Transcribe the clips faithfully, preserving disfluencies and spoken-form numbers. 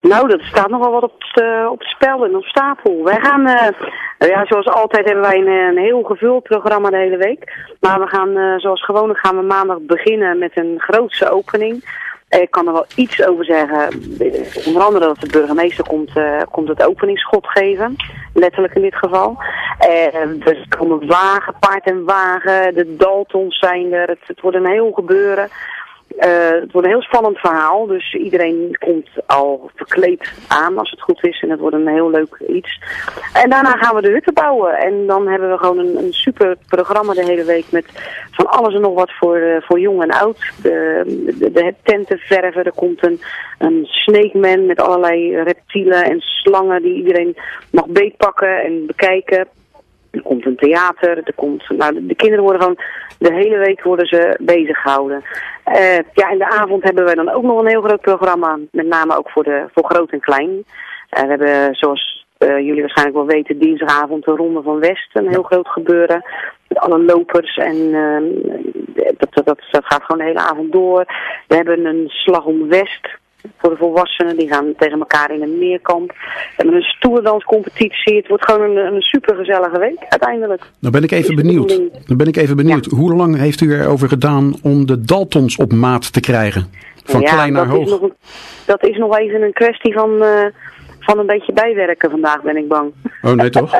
Nou, dat staat nogal wat op het, uh, op het spel en op stapel. Wij gaan, uh, ja, zoals altijd hebben wij een, een heel gevuld programma de hele week. Maar we gaan, uh, zoals gewoonlijk gaan we maandag beginnen met een grootse opening. Ik kan er wel iets over zeggen. Onder andere dat de burgemeester komt, uh, komt het openingsschot geven. Letterlijk in dit geval. Uh, er komen wagen, paard en wagen. De Daltons zijn er. Het, het wordt een heel gebeuren. Uh, het wordt een heel spannend verhaal. Dus iedereen komt al verkleed aan als het goed is. En het wordt een heel leuk iets. En daarna gaan we de hutten bouwen. En dan hebben we gewoon een, een super programma de hele week. Met van alles en nog wat voor, uh, voor jong en oud. De, de, de tenten verven. Er komt een, een snake man met allerlei reptielen en slangen die iedereen mag beetpakken en bekijken. Er komt een theater, er komt, nou, de, de kinderen worden gewoon, de hele week worden ze bezig gehouden. Uh, ja, in de avond hebben we dan ook nog een heel groot programma, met name ook voor, de, voor groot en klein. Uh, we hebben, zoals uh, jullie waarschijnlijk wel weten, dinsdagavond de Ronde van West, een heel groot gebeuren. Met alle lopers en uh, dat, dat, dat, dat gaat gewoon de hele avond door. We hebben een slag om West. Voor de volwassenen, die gaan tegen elkaar in een meerkamp. We hebben een stoerdanscompetitie. Het wordt gewoon een, een supergezellige week uiteindelijk. Nou ben ik even benieuwd. Dan ben ik even benieuwd. Ja. Hoe lang heeft u erover gedaan om de Daltons op maat te krijgen? Van ja, klein naar dat hoog. Is nog een, dat is nog even een kwestie van, uh, van een beetje bijwerken vandaag, ben ik bang. Oh nee toch?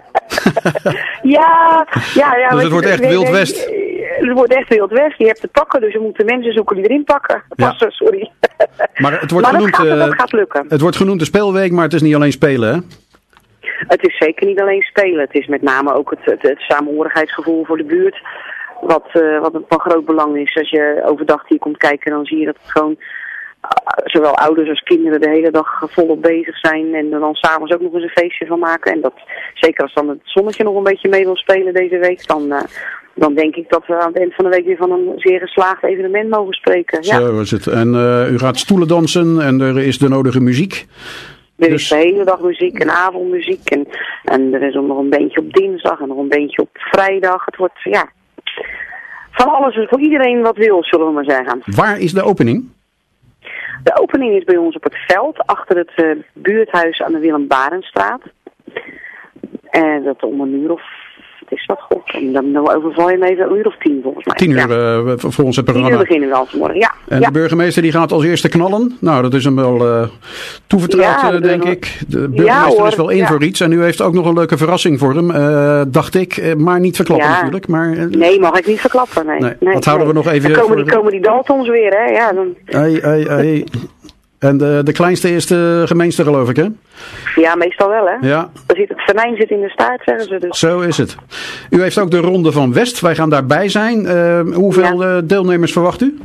ja, ja, ja. Dus het wordt echt Wild West. Het wordt echt Wild West. Je hebt te pakken, dus we moeten mensen zoeken die erin pakken. Passen, ja. Sorry. Maar het wordt maar genoemd, dat, gaat, uh, dat gaat lukken. Het wordt genoemd de speelweek, maar het is niet alleen spelen, hè? Het is zeker niet alleen spelen. Het is met name ook het, het, het samenhorigheidsgevoel voor de buurt. Wat, uh, wat van groot belang is. Als je overdag hier komt kijken, dan zie je dat het gewoon uh, zowel ouders als kinderen de hele dag volop bezig zijn. En er dan s'avonds ook nog eens een feestje van maken. En dat, zeker als dan het zonnetje nog een beetje mee wil spelen deze week, dan... Uh, Dan denk ik dat we aan het eind van de week weer van een zeer geslaagd evenement mogen spreken. Ja. Zo is het. En uh, u gaat stoelen dansen en er is de nodige muziek. Er dus... is de hele dag muziek en avondmuziek. En, en er is ook nog een beentje op dinsdag en nog een beentje op vrijdag. Het wordt, ja, van alles voor iedereen wat wil, zullen we maar zeggen. Waar is de opening? De opening is bij ons op het veld, achter het uh, buurthuis aan de Willem Barenstraat. En dat om een uur of... is wat goed. En dan overval je me even een uur of tien volgens mij. Tien uur ja. uh, voor ons het programma. Tien uur beginnen we al vanmorgen, ja. En ja. de burgemeester die gaat als eerste knallen. Nou, dat is hem wel uh, toevertrouwd, ja, uh, denk ik. De burgemeester ja, is wel in ja. voor iets. En u heeft ook nog een leuke verrassing voor hem, uh, dacht ik. Uh, maar niet verklappen ja. natuurlijk. Maar, uh, nee, mag ik niet verklappen. Nee. nee. nee dat houden nee. we nog even... Dan komen, voor... die, komen die Daltons weer, hè. Ja, dan... Ei, ei, ei. En de, de kleinste is de gemeenste, geloof ik, hè? Ja, meestal wel, hè? Ja. Dan zit het venijn zit in de staart, zeggen ze dus. Zo is het. U heeft ook de Ronde van West. Wij gaan daarbij zijn. Uh, hoeveel ja. deelnemers verwacht u?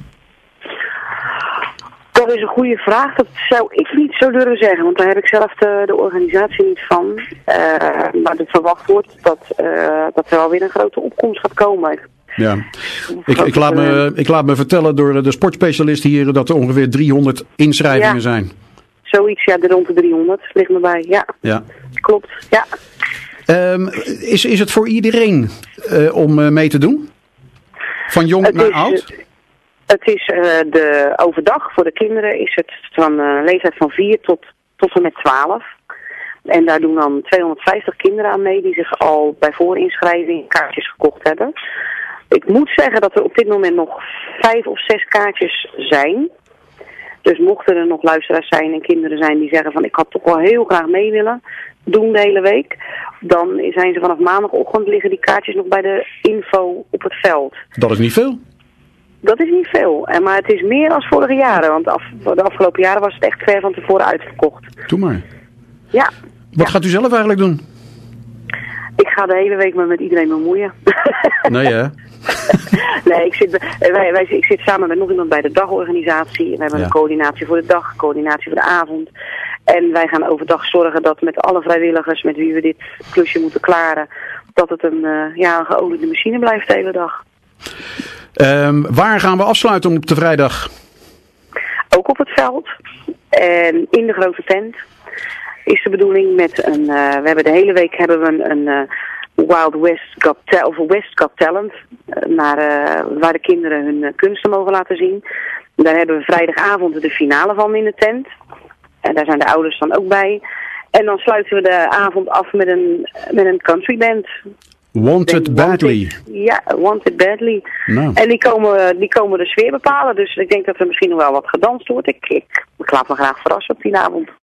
Dat is een goede vraag. Dat zou ik niet zo durven zeggen, want daar heb ik zelf de, de organisatie niet van. Uh, maar het verwacht wordt dat, uh, dat er alweer een grote opkomst gaat komen. Ja, ik, ik, laat me, ik laat me vertellen door de sportspecialist hier dat er ongeveer driehonderd inschrijvingen ja. zijn. Zoiets, ja, de rond de driehonderd ligt me bij, ja. Ja. Klopt, ja. Um, is, is het voor iedereen uh, om uh, mee te doen? Van jong het naar is, oud? Het is uh, de overdag voor de kinderen is het van een uh, leeftijd van vier tot, tot en met twaalf. En daar doen dan tweehonderdvijftig kinderen aan mee die zich al bij voorinschrijving kaartjes gekocht hebben. Ik moet zeggen dat er op dit moment nog vijf of zes kaartjes zijn. Dus mochten er nog luisteraars zijn en kinderen zijn die zeggen van ik had toch wel heel graag mee willen doen de hele week. Dan zijn ze vanaf maandagochtend liggen die kaartjes nog bij de info op het veld. Dat is niet veel. Dat is niet veel. En, maar het is meer dan vorige jaren. Want af, de afgelopen jaren was het echt ver van tevoren uitverkocht. Doe maar. Ja. Wat ja. gaat u zelf eigenlijk doen? Ik ga de hele week me met iedereen bemoeien. Nee hè? Nee, ik zit, wij, wij, ik zit samen met nog iemand bij de dagorganisatie. We hebben ja. een coördinatie voor de dag, coördinatie voor de avond. En wij gaan overdag zorgen dat met alle vrijwilligers met wie we dit klusje moeten klaren, dat het een, uh, ja, een geoliede machine blijft de hele dag. Um, waar gaan we afsluiten op de vrijdag? Ook op het veld. En in de grote tent is de bedoeling met een, uh, we hebben de hele week hebben we een, een uh, Wild West Got, Ta- of West Got Talent, uh, naar, uh, waar de kinderen hun uh, kunsten mogen laten zien. Daar hebben we vrijdagavond de finale van in de tent. En daar zijn de ouders dan ook bij. En dan sluiten we de avond af met een, met een country band. Wanted Badly. Ja, Wanted Badly. Nou. En die komen, die komen de sfeer bepalen. Dus ik denk dat er misschien nog wel wat gedanst wordt. Ik, ik, ik laat me graag verrassen op die avond.